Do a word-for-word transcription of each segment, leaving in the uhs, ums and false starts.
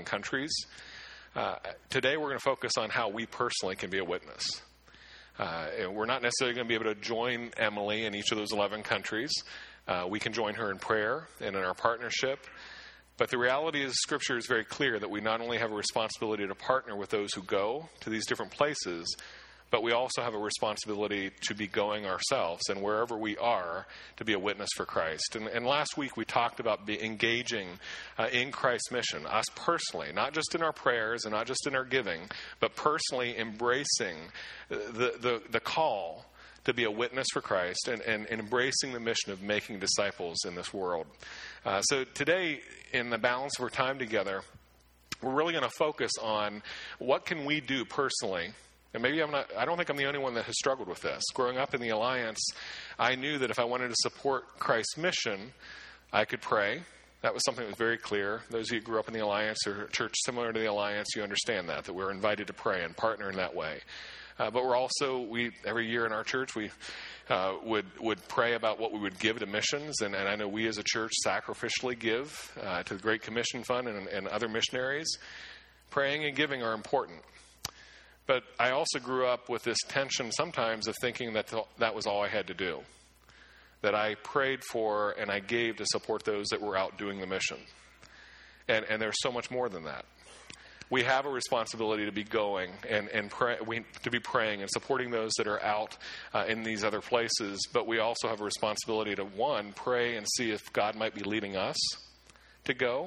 eleven countries. Uh, today we're going to focus on how we personally can be a witness. Uh, we're not necessarily going to be able to join Emily in each of those eleven countries. Uh, we can join her in prayer and in our partnership. But the reality is, Scripture is very clear that we not only have a responsibility to partner with those who go to these different places, but we also have a responsibility to be going ourselves, and wherever we are, to be a witness for Christ. And, and last week we talked about be engaging uh, in Christ's mission, us personally, not just in our prayers and not just in our giving, but personally embracing the, the, the call to be a witness for Christ and, and, and embracing the mission of making disciples in this world. Uh, so today, in the balance of our time together, we're really going to focus on what can we do personally. And maybe I'm not, I don't think I'm the only one that has struggled with this. Growing up in the Alliance, I knew that if I wanted to support Christ's mission, I could pray. That was something that was very clear. Those of you who grew up in the Alliance or church similar to the Alliance, you understand that, that we're invited to pray and partner in that way. Uh, but we're also, we every year in our church, we uh, would would pray about what we would give to missions. And, and I know we as a church sacrificially give uh, to the Great Commission Fund and, and other missionaries. Praying and giving are important. But I also grew up with this tension sometimes of thinking that th- that was all I had to do. That I prayed for and I gave to support those that were out doing the mission. And, and there's so much more than that. We have a responsibility to be going and, and pray, we, to be praying and supporting those that are out uh, in these other places. But we also have a responsibility to, one, pray and see if God might be leading us to go.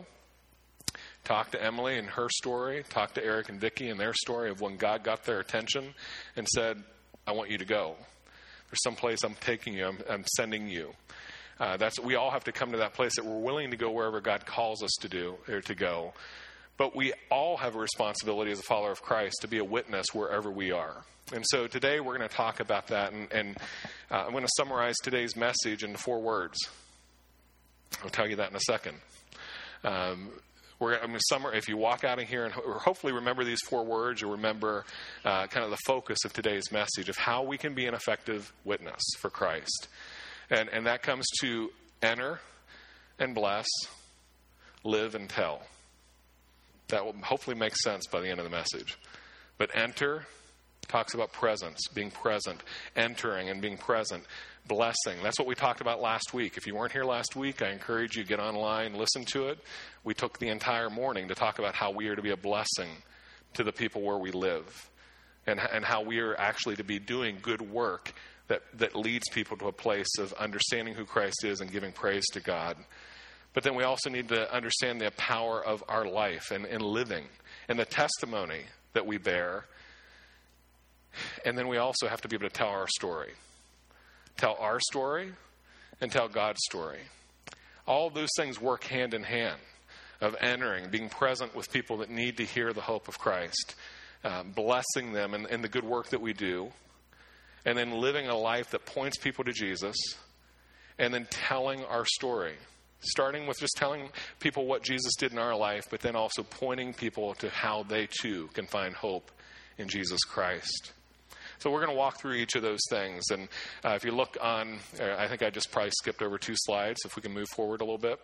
Talk to Emily and her story. Talk to Eric and Vicki and their story of when God got their attention and said, I want you to go. There's some place I'm taking you. I'm, I'm sending you. Uh, that's we all have to come to that place that we're willing to go wherever God calls us to do or to go. But we all have a responsibility as a follower of Christ to be a witness wherever we are. And so today we're going to talk about that. And, and uh, I'm going to summarize today's message in four words. I'll tell you that in a second. Um, we're, I'm going to summarize. If you walk out of here and ho- hopefully remember these four words, you'll remember uh, kind of the focus of today's message of how we can be an effective witness for Christ. And, and that comes to enter and bless, live and tell. That will hopefully make sense by the end of the message. But enter talks about presence, being present, entering and being present, blessing. That's what we talked about last week. If you weren't here last week, I encourage you to get online, listen to it. We took the entire morning to talk about how we are to be a blessing to the people where we live and, and how we are actually to be doing good work that, that leads people to a place of understanding who Christ is and giving praise to God. But then we also need to understand the power of our life and, and living and the testimony that we bear. And then we also have to be able to tell our story. Tell our story and tell God's story. All of those things work hand in hand of entering, being present with people that need to hear the hope of Christ, uh, blessing them in, in the good work that we do, and then living a life that points people to Jesus, and then telling our story. Starting with just telling people what Jesus did in our life, but then also pointing people to how they too can find hope in Jesus Christ. So we're going to walk through each of those things. And uh, if you look on, uh, I think I just probably skipped over two slides. If we can move forward a little bit.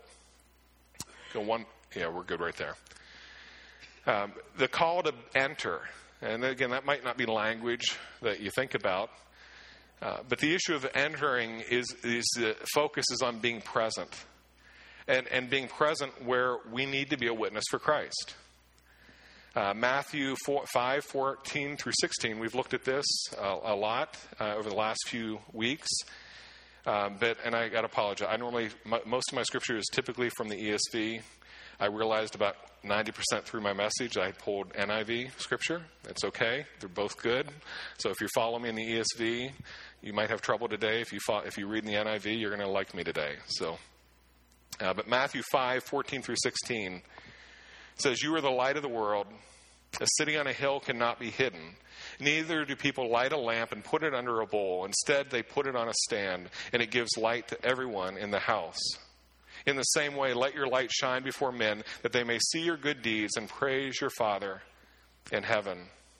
Go one. Yeah, we're good right there. Um, the call to enter. And again, that might not be language that you think about. Uh, but the issue of entering is, is uh, focuses on being present. And, and being present where we need to be a witness for Christ. Uh, Matthew four, five, fourteen through sixteen, we've looked at this uh, a lot uh, over the last few weeks. Uh, but and I got to apologize. I normally, my, most of my scripture is typically from the E S V. I realized about ninety percent through my message, I pulled N I V scripture. It's okay. They're both good. So if you follow me in the E S V, you might have trouble today. If you fo- if you read in the N I V, you're going to like me today. So. Uh, but Matthew five, fourteen through sixteen says, "You are the light of the world. A city on a hill cannot be hidden. Neither do people light a lamp and put it under a bowl. Instead, they put it on a stand, and it gives light to everyone in the house. In the same way, let your light shine before men, that they may see your good deeds and praise your Father in heaven."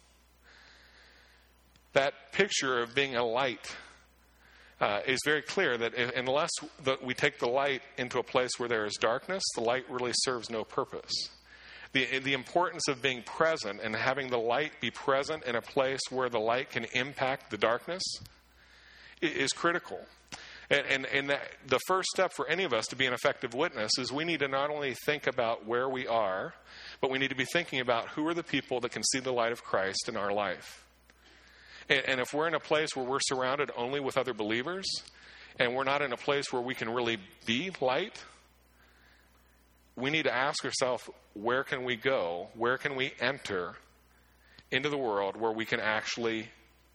That picture of being a light Uh, is very clear that if, unless the, we take the light into a place where there is darkness, the light really serves no purpose. The, the importance of being present and having the light be present in a place where the light can impact the darkness is critical. And, and, and that, the first step for any of us to be an effective witness is we need to not only think about where we are, but we need to be thinking about who are the people that can see the light of Christ in our life. And, and if we're in a place where we're surrounded only with other believers, and we're not in a place where we can really be light, we need to ask ourselves, where can we go? Where can we enter into the world where we can actually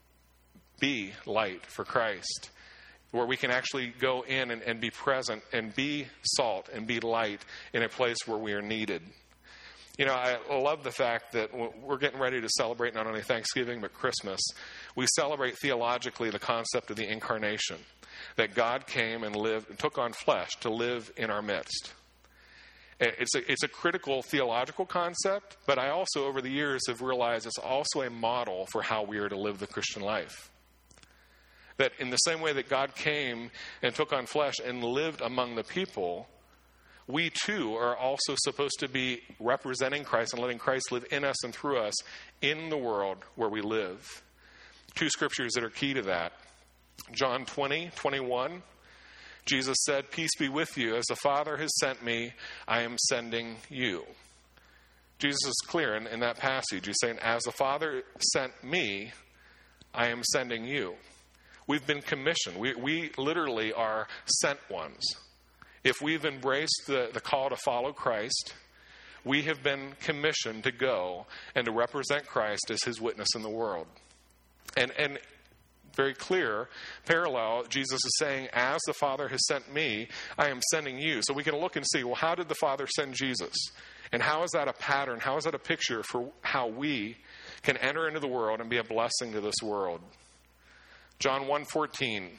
be light for Christ? Where we can actually go in and, and be present and be salt and be light in a place where we are needed. You know, I love the fact that we're getting ready to celebrate not only Thanksgiving but Christmas. We celebrate theologically the concept of the incarnation, that God came and lived and took on flesh to live in our midst. It's a, it's a critical theological concept, but I also, over the years, have realized it's also a model for how we are to live the Christian life. That in the same way that God came and took on flesh and lived among the people, we too are also supposed to be representing Christ and letting Christ live in us and through us in the world where we live. Two scriptures that are key to that. John twenty, twenty-one. Jesus said, "Peace be with you. As the Father has sent me, I am sending you." Jesus is clear in, in that passage. He's saying, as the Father sent me, I am sending you. We've been commissioned. We, we literally are sent ones. If we've embraced the, the call to follow Christ, we have been commissioned to go and to represent Christ as his witness in the world. And and very clear parallel, Jesus is saying, as the Father has sent me, I am sending you. So we can look and see, well, how did the Father send Jesus? And how is that a pattern? How is that a picture for how we can enter into the world and be a blessing to this world? John one fourteen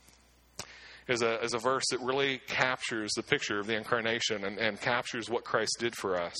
is a, is a verse that really captures the picture of the incarnation and, and captures what Christ did for us.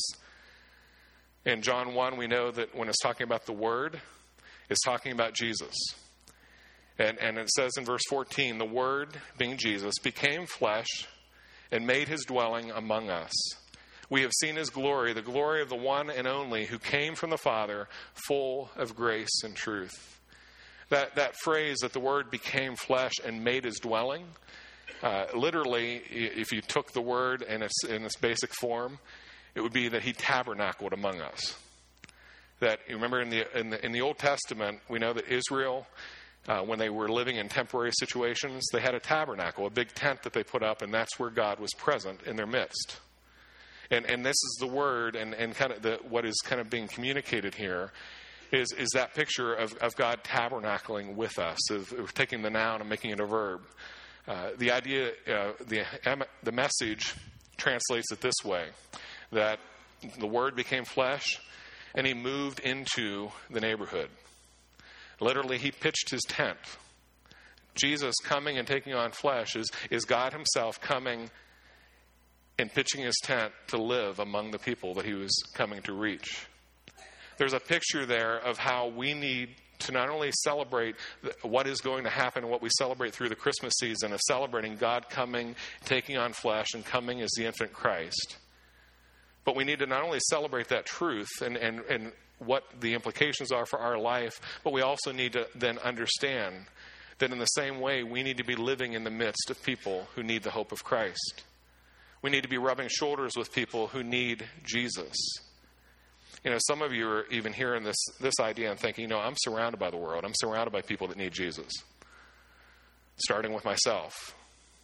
In John one, we know that when it's talking about the Word, it's talking about Jesus. And, and it says in verse fourteen, the Word, being Jesus, became flesh and made his dwelling among us. We have seen his glory, the glory of the one and only who came from the Father, full of grace and truth. That, that phrase that the Word became flesh and made his dwelling, uh, literally, if you took the Word in its, in its basic form, it would be that he tabernacled among us. That, you remember in the, in the, in the Old Testament, we know that Israel, Uh, when they were living in temporary situations, they had a tabernacle, a big tent that they put up, and that's where God was present in their midst. And and this is the word, and, and kind of the, what is kind of being communicated here is, is that picture of, of God tabernacling with us, of, of taking the noun and making it a verb. Uh, the idea, uh, the, the message translates it this way, that the Word became flesh, and he moved into the neighborhood. Literally, he pitched his tent. Jesus coming and taking on flesh is, is God himself coming and pitching his tent to live among the people that he was coming to reach. There's a picture there of how we need to not only celebrate what is going to happen and what we celebrate through the Christmas season of celebrating God coming, taking on flesh, and coming as the infant Christ, but we need to not only celebrate that truth and, and, and what the implications are for our life, but we also need to then understand that in the same way, we need to be living in the midst of people who need the hope of Christ. We need to be rubbing shoulders with people who need Jesus. You know, some of you are even hearing this, this idea and thinking, you know, I'm surrounded by the world. I'm surrounded by people that need Jesus, starting with myself.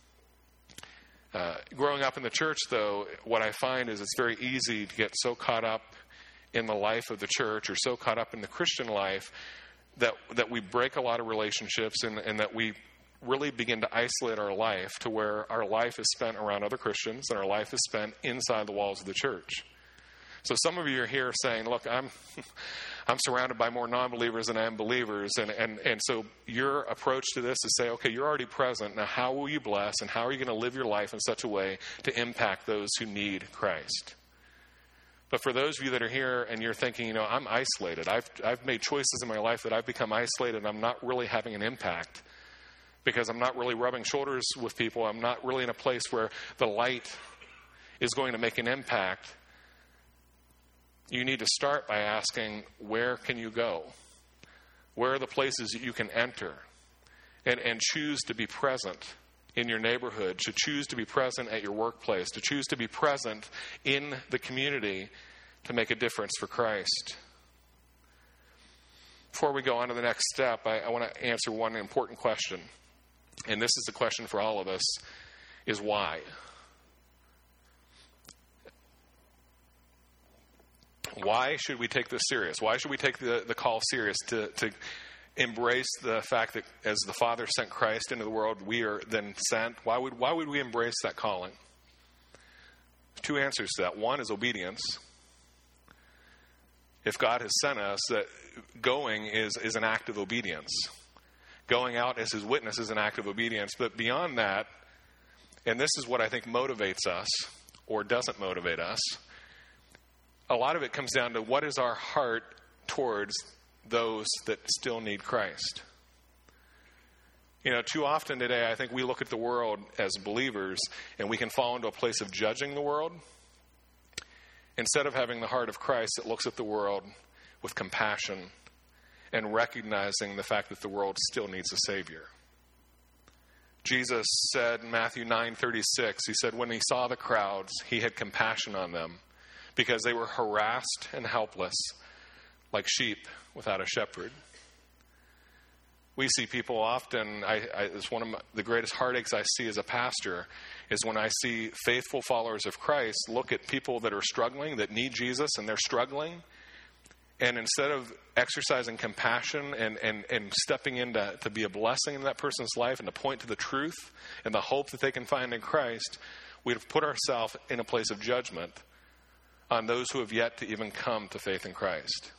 Uh, growing up in the church, though, what I find is it's very easy to get so caught up in the life of the church or so caught up in the Christian life that that we break a lot of relationships and, and that we really begin to isolate our life to where our life is spent around other Christians and our life is spent inside the walls of the church. So some of you are here saying, look, I'm I'm surrounded by more non-believers than I am believers. And, and, and so your approach to this is say, okay, you're already present. Now how will you bless and how are you going to live your life in such a way to impact those who need Christ? But for those of you that are here and you're thinking, you know, I'm isolated. I've I've made choices in my life that I've become isolated and I'm not really having an impact because I'm not really rubbing shoulders with people. I'm not really in a place where the light is going to make an impact. you need to start by asking, where can you go? Where are the places that you can enter and, and choose to be present in your neighborhood, to choose to be present at your workplace, to choose to be present in the community to make a difference for Christ? Before we go on to the next step, I, I want to answer one important question. And this is the question for all of us, is why? Why should we take this serious? Why should we take the, the call serious to, to embrace the fact that as the Father sent Christ into the world, we are then sent? Why would, why would we embrace that calling? Two answers to that. One is obedience. If God has sent us, that going is, is an act of obedience. Going out as his witness is an act of obedience. But beyond that, and this is what I think motivates us or doesn't motivate us, a lot of it comes down to what is our heart towards those that still need Christ. You know, too often today, I think we look at the world as believers and we can fall into a place of judging the world instead of having the heart of Christ that looks at the world with compassion and recognizing the fact that the world still needs a Savior. Jesus said in Matthew nine thirty-six, he said, when he saw the crowds, he had compassion on them because they were harassed and helpless like sheep without a shepherd. We see people often, I, I, it's one of my, the greatest heartaches I see as a pastor is when I see faithful followers of Christ look at people that are struggling, that need Jesus, and they're struggling. And instead of exercising compassion and, and, and stepping in to, to be a blessing in that person's life and to point to the truth and the hope that they can find in Christ, we've put ourselves in a place of judgment on those who have yet to even come to faith in Christ.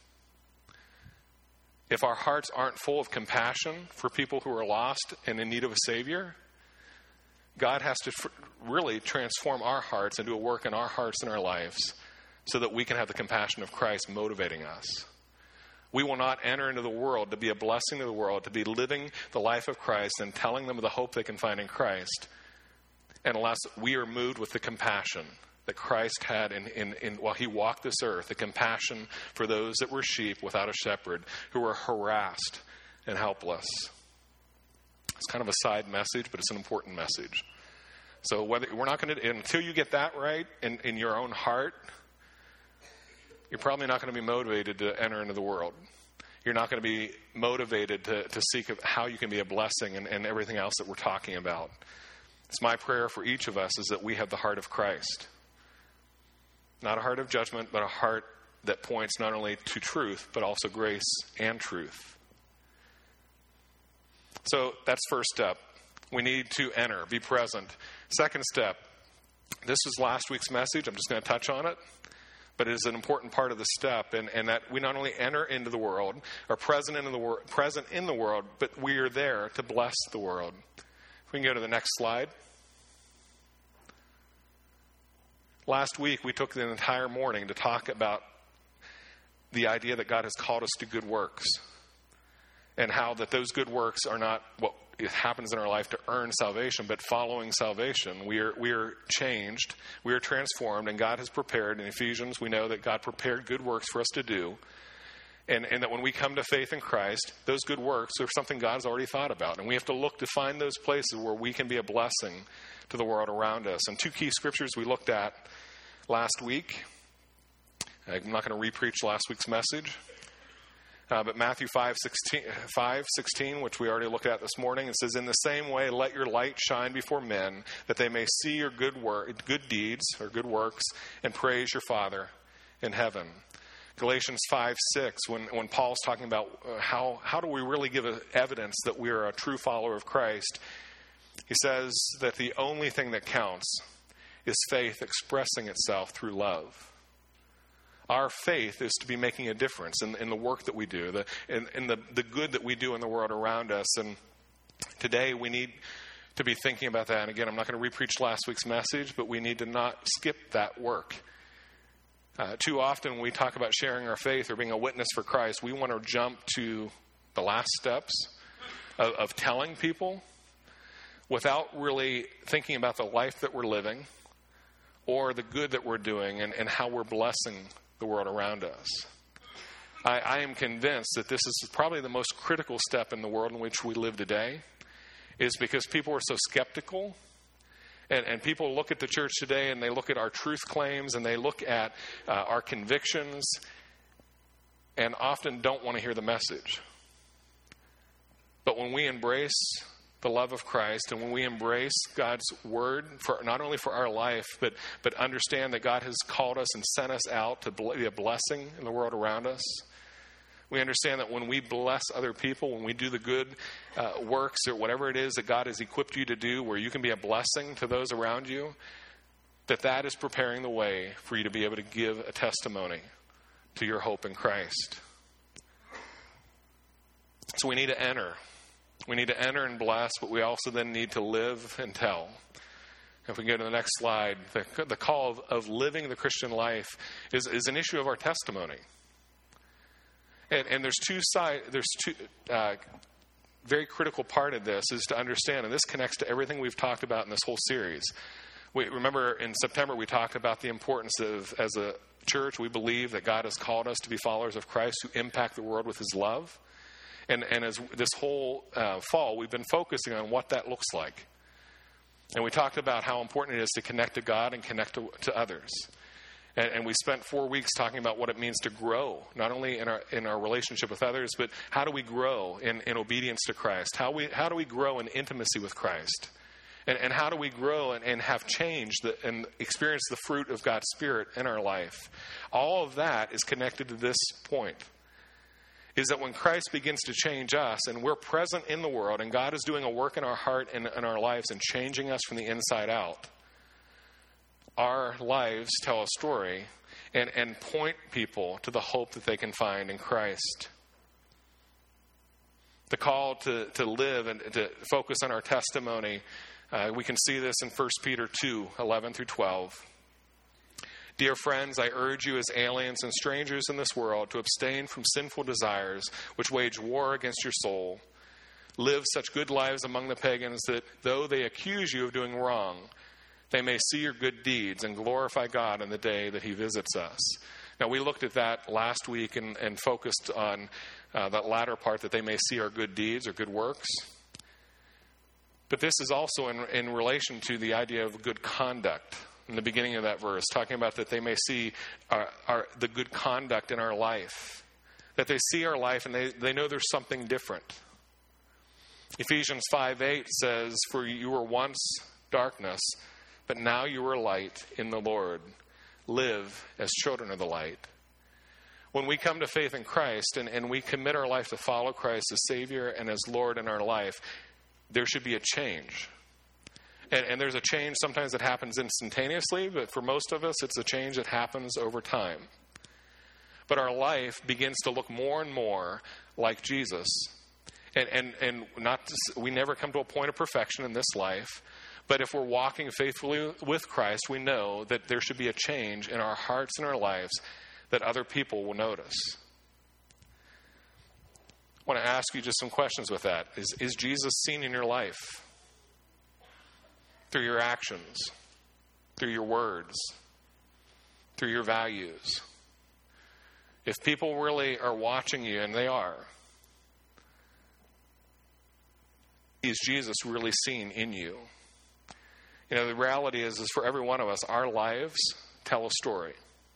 If our hearts aren't full of compassion for people who are lost and in need of a Savior, God has to really transform our hearts and do a work in our hearts and our lives so that we can have the compassion of Christ motivating us. We will not enter into the world to be a blessing to the world, to be living the life of Christ and telling them of the hope they can find in Christ, unless we are moved with the compassion that Christ had in, in, in while he walked this earth, the compassion for those that were sheep without a shepherd, who were harassed and helpless. It's kind of a side message, but it's an important message. So whether we're not going to, until you get that right in, in your own heart, you're probably not going to be motivated to enter into the world. You're not going to be motivated to, to seek how you can be a blessing and, and everything else that we're talking about. It's my prayer for each of us is that we have the heart of Christ. Not a heart of judgment, but a heart that points not only to truth, but also grace and truth. So that's first step. We need to enter, be present. Second step, this is last week's message. I'm just going to touch on it. But it is an important part of the step, and, and that we not only enter into the world, are present in the world, present in the world, but we are there to bless the world. If we can go to the next slide. Last week, we took the entire morning to talk about the idea that God has called us to good works, and how that those good works are not what it happens in our life to earn salvation, but following salvation, we are we are changed, we are transformed, and God has prepared. In Ephesians, we know that God prepared good works for us to do, and, and that when we come to faith in Christ, those good works are something God's already thought about, and we have to look to find those places where we can be a blessing to the world around us. And two key scriptures we looked at last week. I'm not going to re-preach last week's message. Uh, but Matthew five sixteen, which we already looked at this morning, it says, in the same way, let your light shine before men, that they may see your good work, good deeds or good works, and praise your Father in heaven. Galatians five six, when, when Paul's talking about uh, how, how do we really give evidence that we are a true follower of Christ, he says that the only thing that counts is faith expressing itself through love. Our faith is to be making a difference in, in the work that we do, the, in, in the, the good that we do in the world around us. And today we need to be thinking about that. And again, I'm not going to re-preach last week's message, but we need to not skip that work. Uh, too often when we talk about sharing our faith or being a witness for Christ, we want to jump to the last steps of, of telling people without really thinking about the life that we're living or the good that we're doing and, and how we're blessing the world around us. I, I am convinced that this is probably the most critical step in the world in which we live today, is because people are so skeptical. And, and people look at the church today and they look at our truth claims and they look at uh, our convictions and often don't want to hear the message. But when we embrace the love of Christ, and when we embrace God's word, for not only for our life, but, but understand that God has called us and sent us out to be a blessing in the world around us, we understand that when we bless other people, when we do the good uh, works or whatever it is that God has equipped you to do, where you can be a blessing to those around you, that that is preparing the way for you to be able to give a testimony to your hope in Christ. So we need to enter. We need to enter and bless, but we also then need to live and tell. If we go to the next slide, the, the call of, of living the Christian life is, is an issue of our testimony. And, and there's two sides, there's two, uh, very critical part of this is to understand, and this connects to everything we've talked about in this whole series. We remember in September we talked about the importance of, as a church, we believe that God has called us to be followers of Christ who impact the world with his love. And, and as this whole uh, fall, we've been focusing on what that looks like. And we talked about how important it is to connect to God and connect to, to others. And, and we spent four weeks talking about what it means to grow, not only in our in our relationship with others, but how do we grow in, in obedience to Christ? How we how do we grow in intimacy with Christ? And, and how do we grow and, and have change that, and experience the fruit of God's Spirit in our life? All of that is connected to this point. Is that when Christ begins to change us and we're present in the world and God is doing a work in our heart and in our lives and changing us from the inside out, our lives tell a story and, and point people to the hope that they can find in Christ. The call to, to live and to focus on our testimony, uh, we can see this in First Peter two, eleven through twelve. Dear friends, I urge you as aliens and strangers in this world to abstain from sinful desires which wage war against your soul. Live such good lives among the pagans that though they accuse you of doing wrong, they may see your good deeds and glorify God on the day that he visits us. Now, we looked at that last week and, and focused on uh, that latter part, that they may see our good deeds or good works. But this is also in, in relation to the idea of good conduct. In the beginning of that verse, talking about that they may see our, our, the good conduct in our life. That they see our life and they, they know there's something different. Ephesians five eight says, for you were once darkness, but now you are light in the Lord. Live as children of the light. When we come to faith in Christ and, and we commit our life to follow Christ as Savior and as Lord in our life, there should be a change. And, and there's a change sometimes that happens instantaneously, but for most of us, it's a change that happens over time. But our life begins to look more and more like Jesus. And, and, and not to, we never come to a point of perfection in this life, but if we're walking faithfully with Christ, we know that there should be a change in our hearts and our lives that other people will notice. I want to ask you just some questions with that. Is, is Jesus seen in your life? Through your actions, through your words, through your values. If people really are watching you, and they are, is Jesus really seen in you? You know, the reality is, is for every one of us, our lives tell a story.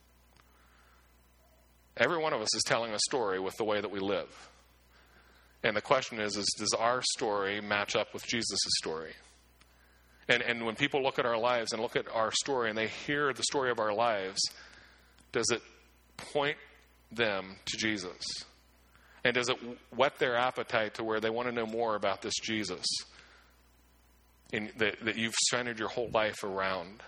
Every one of us is telling a story with the way that we live. And the question is, is does our story match up with Jesus' story? And and when people look at our lives and look at our story and they hear the story of our lives, does it point them to Jesus? And does it whet their appetite to where they want to know more about this Jesus in, that, that you've centered your whole life around?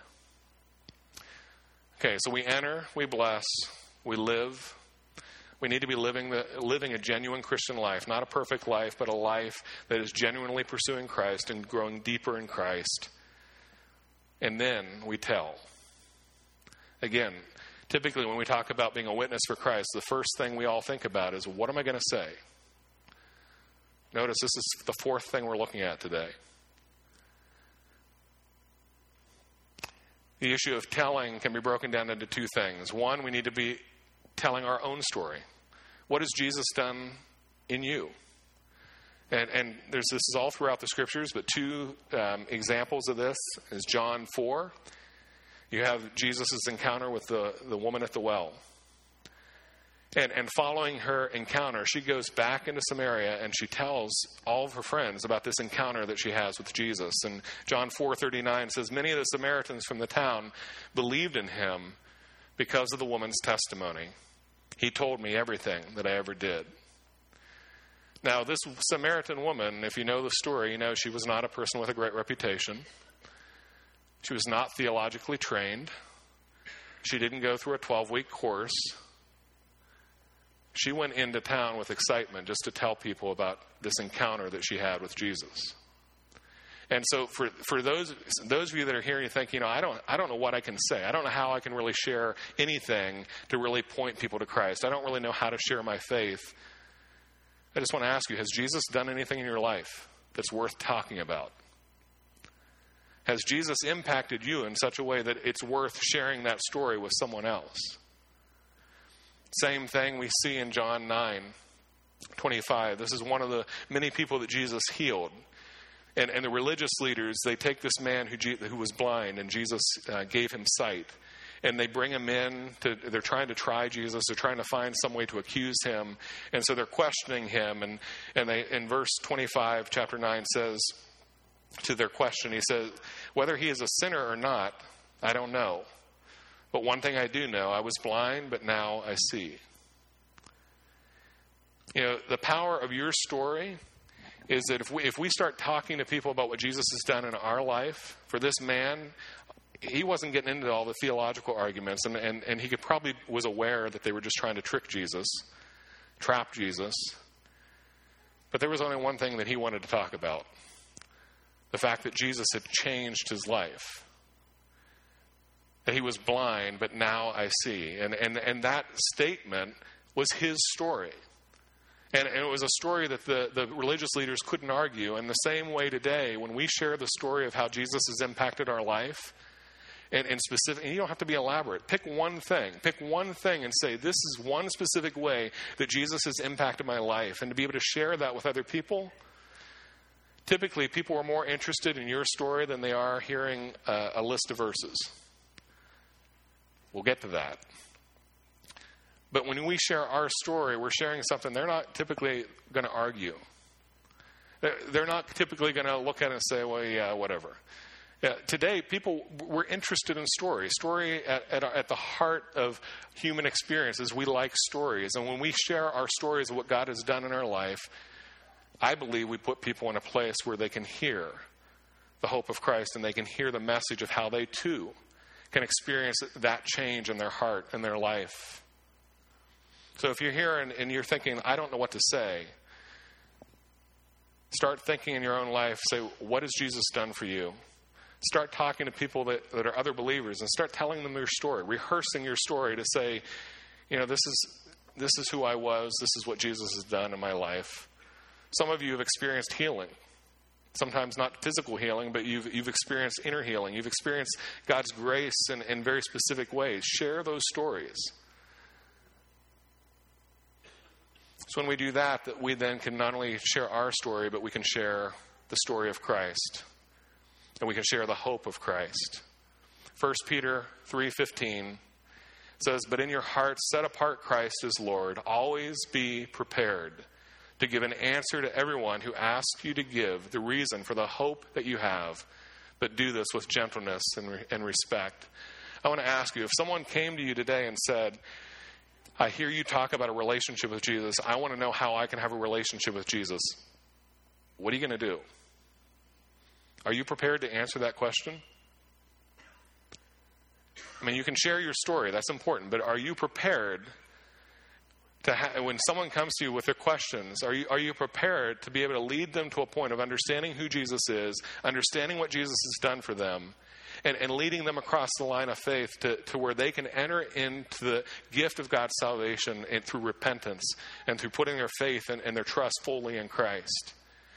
Okay, so we enter, we bless, we live. We need to be living the, living a genuine Christian life, not a perfect life, but a life that is genuinely pursuing Christ and growing deeper in Christ. And then we tell. Again, typically when we talk about being a witness for Christ, the first thing we all think about is, what am I going to say? Notice this is the fourth thing we're looking at today. The issue of telling can be broken down into two things. One, we need to be telling our own story. What has Jesus done in you? And, and there's this is all throughout the scriptures, but two um, examples of this is John four. You have Jesus' encounter with the, the woman at the well. And, and following her encounter, she goes back into Samaria and she tells all of her friends about this encounter that she has with Jesus. And John four thirty-nine says, many of the Samaritans from the town believed in him because of the woman's testimony. He told me everything that I ever did. Now, this Samaritan woman, if you know the story, you know she was not a person with a great reputation. She was not theologically trained. She didn't go through a twelve-week course. She went into town with excitement just to tell people about this encounter that she had with Jesus. And so for for those those of you that are here, you think, you know, I don't I don't know what I can say. I don't know how I can really share anything to really point people to Christ. I don't really know how to share my faith. I just want to ask you, has Jesus done anything in your life that's worth talking about? Has Jesus impacted you in such a way that it's worth sharing that story with someone else? Same thing we see in John nine twenty-five. This is one of the many people that Jesus healed. And, and the religious leaders, they take this man who, who was blind, and Jesus uh, gave him sight. And they bring him in. To, they're trying to try Jesus. They're trying to find some way to accuse him. And so they're questioning him. And, and they, in verse twenty-five, chapter nine says, to their question, he says, whether he is a sinner or not, I don't know. But one thing I do know, I was blind, but now I see. You know, the power of your story is that if we if we start talking to people about what Jesus has done in our life, for this man, he wasn't getting into all the theological arguments, and, and, and he could probably was aware that they were just trying to trick Jesus, trap Jesus. But there was only one thing that he wanted to talk about. The fact that Jesus had changed his life. That he was blind, but now I see. And and, and that statement was his story. And, and it was a story that the, the religious leaders couldn't argue. In the same way today, when we share the story of how Jesus has impacted our life, and, and specific, and you don't have to be elaborate. Pick one thing. Pick one thing and say, this is one specific way that Jesus has impacted my life. And to be able to share that with other people, typically people are more interested in your story than they are hearing a, a list of verses. We'll get to that. But when we share our story, we're sharing something they're not typically going to argue. They're not typically going to look at it and say, well, yeah, whatever. Yeah, today, people were interested in story. Story at, at, at the heart of human experiences. We like stories. And when we share our stories of what God has done in our life, I believe we put people in a place where they can hear the hope of Christ and they can hear the message of how they too can experience that change in their heart and their life. So if you're here and, and you're thinking, I don't know what to say, start thinking in your own life, say, what has Jesus done for you? Start talking to people that, that are other believers and start telling them your story, rehearsing your story to say, you know, this is this is who I was, this is what Jesus has done in my life. Some of you have experienced healing. Sometimes not physical healing, but you've you've experienced inner healing. You've experienced God's grace in, in very specific ways. Share those stories. So when we do that, that we then can not only share our story, but we can share the story of Christ. And we can share the hope of Christ. First Peter three fifteen says, but in your hearts set apart Christ as Lord. Always be prepared to give an answer to everyone who asks you to give the reason for the hope that you have, but do this with gentleness and, re- and respect. I want to ask you, if someone came to you today and said, I hear you talk about a relationship with Jesus. I want to know how I can have a relationship with Jesus. What are you going to do? Are you prepared to answer that question? I mean, you can share your story. That's important. But are you prepared to ha- when someone comes to you with their questions, are you, are you prepared to be able to lead them to a point of understanding who Jesus is, understanding what Jesus has done for them, and, and leading them across the line of faith to, to where they can enter into the gift of God's salvation and through repentance and through putting their faith and, and their trust fully in Christ?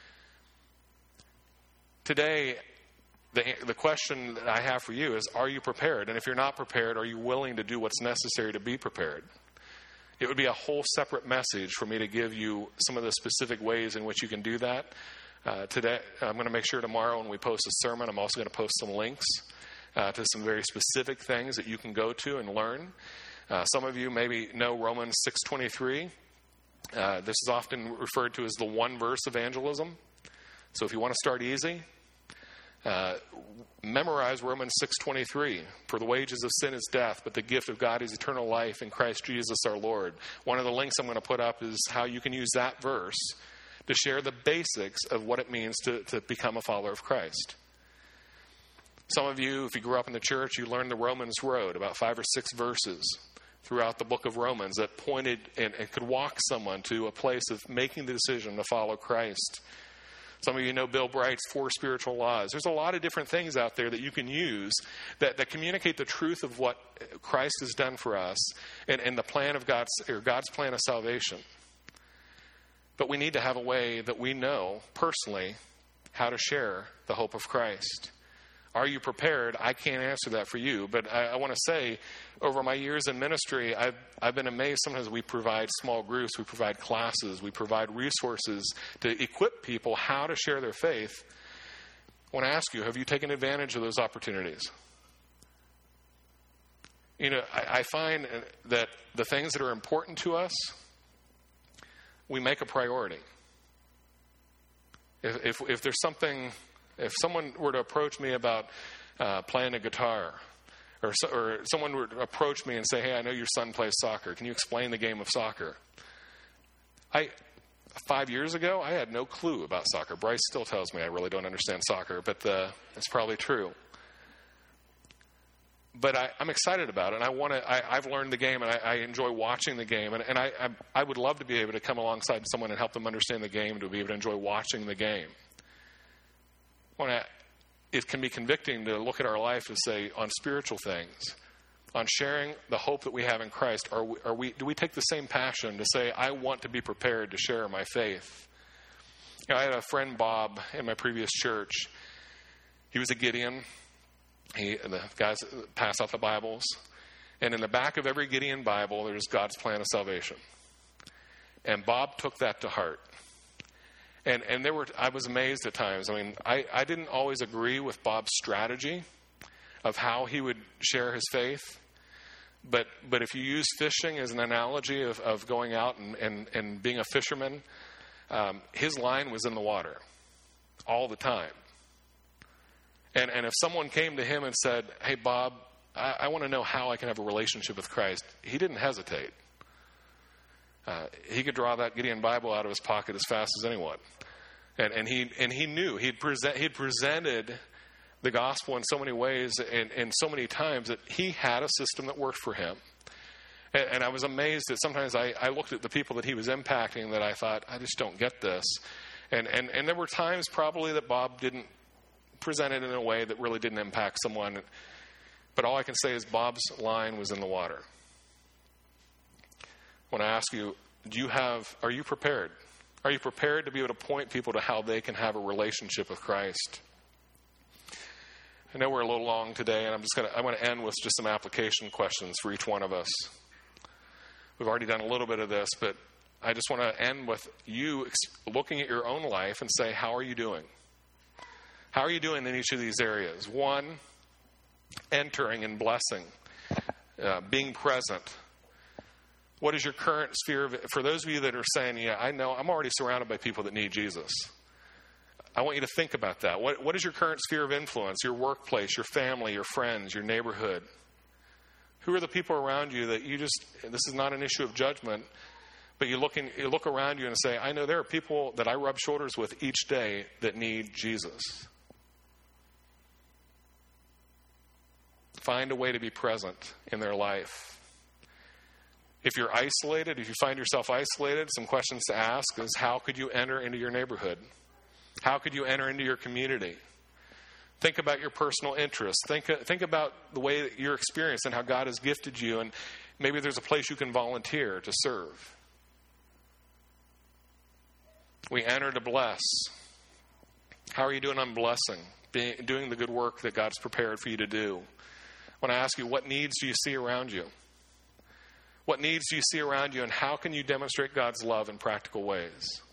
Today, the, the question that I have for you is, are you prepared? And if you're not prepared, are you willing to do what's necessary to be prepared? It would be a whole separate message for me to give you some of the specific ways in which you can do that. Uh, today, I'm going to make sure tomorrow when we post a sermon, I'm also going to post some links uh, to some very specific things that you can go to and learn. Uh, some of you maybe know Romans six twenty-three. Uh, this is often referred to as the one-verse evangelism. So if you want to start easy, uh, memorize Romans six twenty-three. For the wages of sin is death, but the gift of God is eternal life in Christ Jesus our Lord. One of the links I'm going to put up is how you can use that verse to share the basics of what it means to, to become a follower of Christ. Some of you, if you grew up in the church, you learned the Romans Road, about five or six verses throughout the book of Romans that pointed and, and could walk someone to a place of making the decision to follow Christ. Some of you know Bill Bright's Four Spiritual Laws. There's a lot of different things out there that you can use that, that communicate the truth of what Christ has done for us and, and the plan of God's, or God's plan of salvation. But we need to have a way that we know personally how to share the hope of Christ. Are you prepared? I can't answer that for you. But I, I want to say, over my years in ministry, I've, I've been amazed. Sometimes we provide small groups, we provide classes, we provide resources to equip people how to share their faith. I want to ask you, have you taken advantage of those opportunities? You know, I, I find that the things that are important to us, we make a priority. If, if, if there's something, if someone were to approach me about uh, playing a guitar, or, so, or someone were to approach me and say, hey, I know your son plays soccer. Can you explain the game of soccer? I, five years ago, I had no clue about soccer. Bryce still tells me I really don't understand soccer, but uh, it's probably true. But I, I'm excited about it, and I want to. I, I've learned the game, and I, I enjoy watching the game, and, and I, I, I would love to be able to come alongside someone and help them understand the game, to be able to enjoy watching the game. When I, it can be convicting to look at our life and say, on spiritual things, on sharing the hope that we have in Christ, are we, are we? Do we take the same passion to say, I want to be prepared to share my faith? You know, I had a friend, Bob, in my previous church. He was a Gideon. He, the guys pass out the Bibles. And in the back of every Gideon Bible, there's God's plan of salvation. And Bob took that to heart. And and there were I was amazed at times. I mean, I, I didn't always agree with Bob's strategy of how he would share his faith. But but if you use fishing as an analogy of, of going out and, and, and being a fisherman, um, his line was in the water all the time. And and if someone came to him and said, hey, Bob, I, I want to know how I can have a relationship with Christ, he didn't hesitate. Uh, he could draw that Gideon Bible out of his pocket as fast as anyone. And and he and he knew. He'd, present, he'd presented the gospel in so many ways and, and so many times that he had a system that worked for him. And, and I was amazed that sometimes I, I looked at the people that he was impacting that I thought, I just don't get this. And, and, and there were times probably that Bob didn't present it in a way that really didn't impact someone. But all I can say is Bob's line was in the water. When I ask you, do you have, are you prepared? Are you prepared to be able to point people to how they can have a relationship with Christ? I know we're a little long today, and I'm just going to, I want to end with just some application questions for each one of us. We've already done a little bit of this, but I just want to end with you looking at your own life and say, how are you doing? How are you doing in each of these areas? One, entering and blessing, uh, being present. What is your current sphere of, for those of you that are saying, yeah, I know, I'm already surrounded by people that need Jesus. I want you to think about that. What, what is your current sphere of influence? Your workplace, your family, your friends, your neighborhood? Who are the people around you that you just, this is not an issue of judgment, but you look, in, you look around you and say, I know there are people that I rub shoulders with each day that need Jesus. Find a way to be present in their life. If you're isolated, if you find yourself isolated, some questions to ask is, how could you enter into your neighborhood? How could you enter into your community? Think about your personal interests. Think, think about the way that you're experienced and how God has gifted you, and maybe there's a place you can volunteer to serve. We enter to bless. How are you doing on blessing? Being, doing the good work that God's prepared for you to do. When I ask you, what needs do you see around you? What needs do you see around you, and how can you demonstrate God's love in practical ways?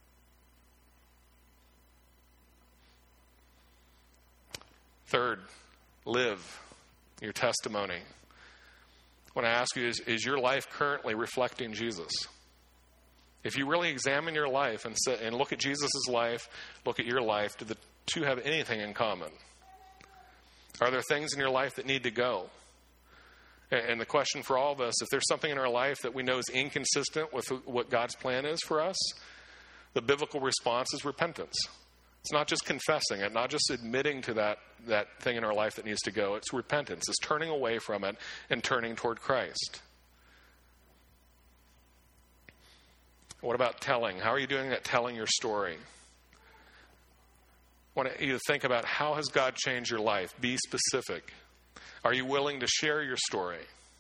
Third, live your testimony. When I ask you, is, is your life currently reflecting Jesus? If you really examine your life and, say, and look at Jesus' life, look at your life, do the two have anything in common? Are there things in your life that need to go? And the question for all of us, if there's something in our life that we know is inconsistent with what God's plan is for us, the biblical response is repentance. It's not just confessing it, not just admitting to that, that thing in our life that needs to go. It's repentance. It's turning away from it and turning toward Christ. What about telling? How are you doing at telling your story? I want you to think about, how has God changed your life? Be specific. Are you willing to share your story?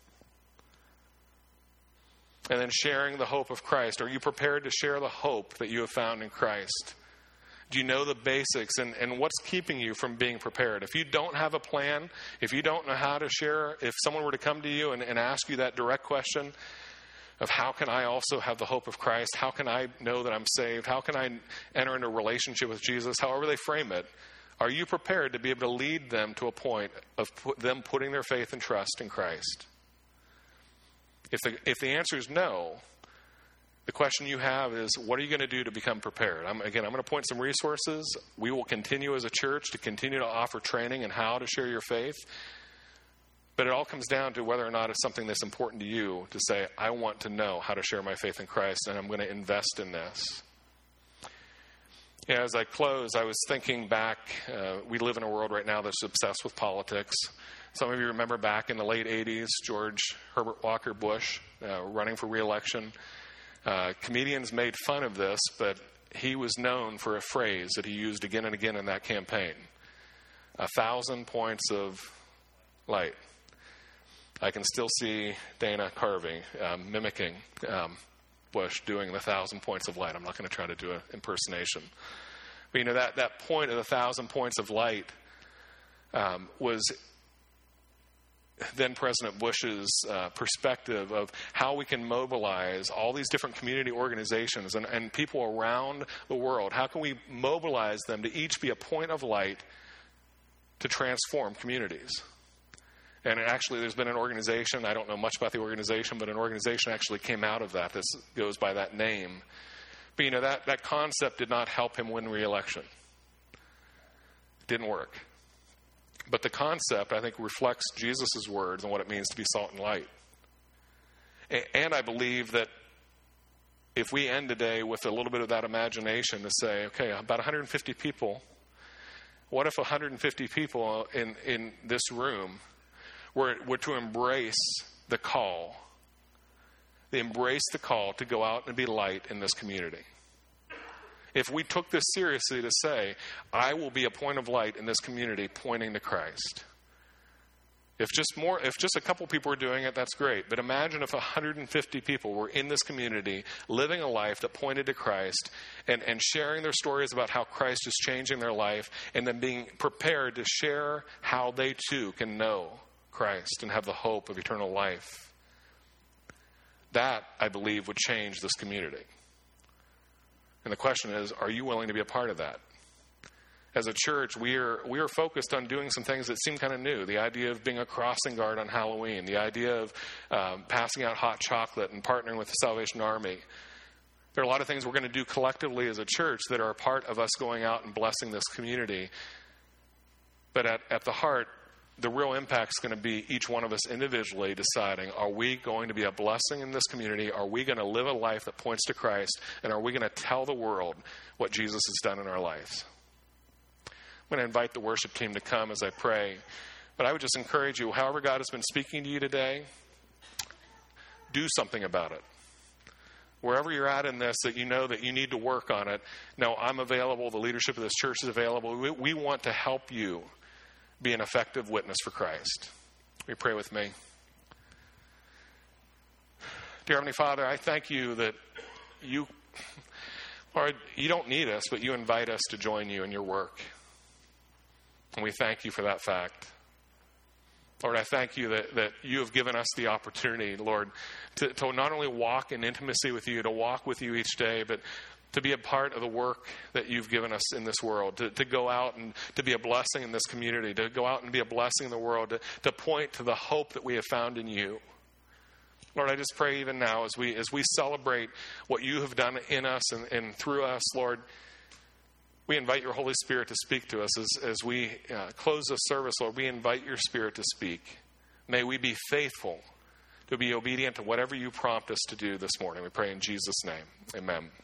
And then sharing the hope of Christ. Are you prepared to share the hope that you have found in Christ? Do you know the basics, and, and what's keeping you from being prepared? If you don't have a plan, if you don't know how to share, if someone were to come to you and, and ask you that direct question of how can I also have the hope of Christ? How can I know that I'm saved? How can I enter into a relationship with Jesus? However they frame it, are you prepared to be able to lead them to a point of put, them putting their faith and trust in Christ? If the, if the answer is no, the question you have is, what are you going to do to become prepared? I'm, again, I'm going to point some resources. We will continue as a church to continue to offer training in how to share your faith. But it all comes down to whether or not it's something that's important to you to say, I want to know how to share my faith in Christ, and I'm going to invest in this. Yeah, as I close, I was thinking back, uh, we live in a world right now that's obsessed with politics. Some of you remember back in the late eighties, George Herbert Walker Bush uh, running for re-election. Uh, comedians made fun of this, but he was known for a phrase that he used again and again in that campaign. A thousand points of light. I can still see Dana Carvey um, mimicking um, Bush doing the thousand points of light. I'm not going to try to do an impersonation. But, you know, that, that point of the thousand points of light um, was then President Bush's uh, perspective of how we can mobilize all these different community organizations and, and people around the world. How can we mobilize them to each be a point of light to transform communities? And actually, there's been an organization, I don't know much about the organization, but an organization actually came out of that that goes by that name. But, you know, that, that concept did not help him win re-election. It didn't work. But the concept, I think, reflects Jesus' words and what it means to be salt and light. And I believe that if we end today with a little bit of that imagination to say, okay, about one hundred fifty people, what if one hundred fifty people in, in this room were, were to embrace the call, they embrace the call to go out and be light in this community? If we took this seriously to say, I will be a point of light in this community pointing to Christ. If just more, if just a couple people were doing it, that's great. But imagine if one hundred fifty people were in this community living a life that pointed to Christ and, and sharing their stories about how Christ is changing their life, and then being prepared to share how they too can know Christ and have the hope of eternal life. That, I believe, would change this community. And the question is, are you willing to be a part of that? As a church, we are we are focused on doing some things that seem kind of new. The idea of being a crossing guard on Halloween. The idea of um, passing out hot chocolate and partnering with the Salvation Army. There are a lot of things we're going to do collectively as a church that are a part of us going out and blessing this community. But at, at the heart, the real impact is going to be each one of us individually deciding, are we going to be a blessing in this community? Are we going to live a life that points to Christ? And are we going to tell the world what Jesus has done in our lives? I'm going to invite the worship team to come as I pray. But I would just encourage you, however God has been speaking to you today, do something about it. Wherever you're at in this, that you know that you need to work on it. No, I'm available. The leadership of this church is available. We, we want to help you be an effective witness for Christ. Will you pray with me? Dear Heavenly Father, I thank you that you, Lord, you don't need us, but you invite us to join you in your work. And we thank you for that fact. Lord, I thank you that, that you have given us the opportunity, Lord, to, to not only walk in intimacy with you, to walk with you each day, but to be a part of the work that you've given us in this world, to, to go out and to be a blessing in this community, to go out and be a blessing in the world, to, to point to the hope that we have found in you. Lord, I just pray even now as we as we celebrate what you have done in us and, and through us, Lord, we invite your Holy Spirit to speak to us as, as we uh, close this service, Lord. We invite your Spirit to speak. May we be faithful to be obedient to whatever you prompt us to do this morning. We pray in Jesus' name. Amen.